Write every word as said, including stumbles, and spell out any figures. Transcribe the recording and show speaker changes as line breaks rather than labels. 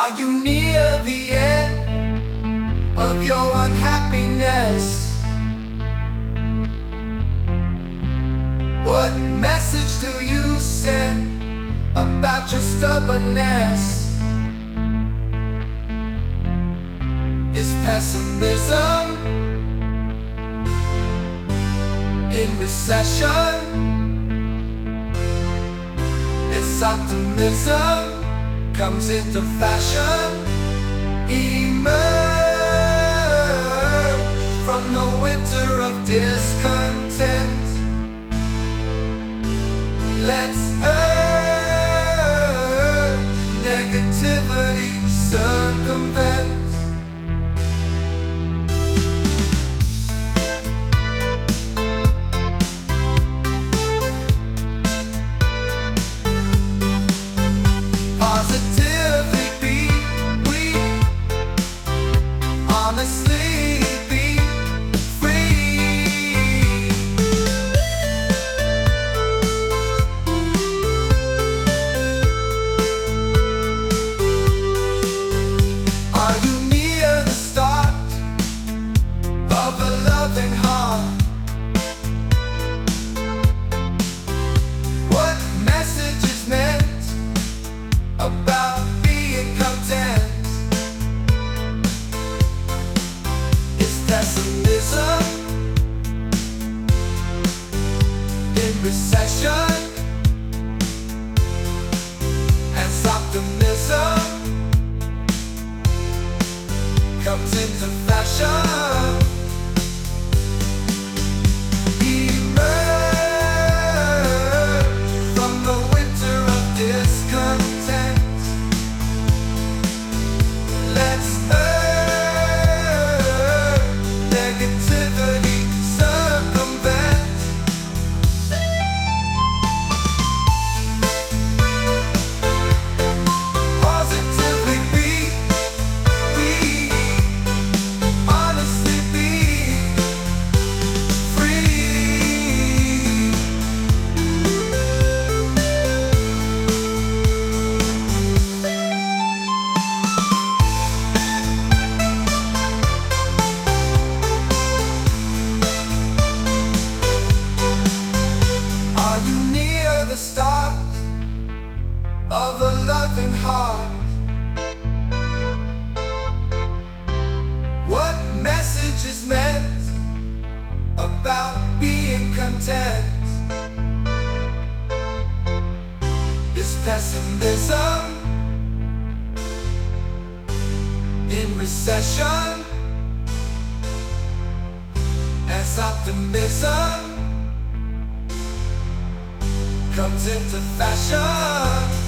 Are you near the end of your unhappiness? What message do you send about your stubbornness? Is pessimism in recession? Is optimism comes into fashion? Emerge from the winter of discontent. Let's earn negativity circumvent. Positively be we, honestly be free. Are you near the start of a loving heart? What message is meant about being content? Is pessimism in recession? As optimism comes into fashion? Emerge from the winter of discontent. Let's earn negativity circumvent. Positively be we, honestly be free. Are you near the start of a loving heart? What message is meant about being content? Is pessimism in recession? As optimism comes into fashion?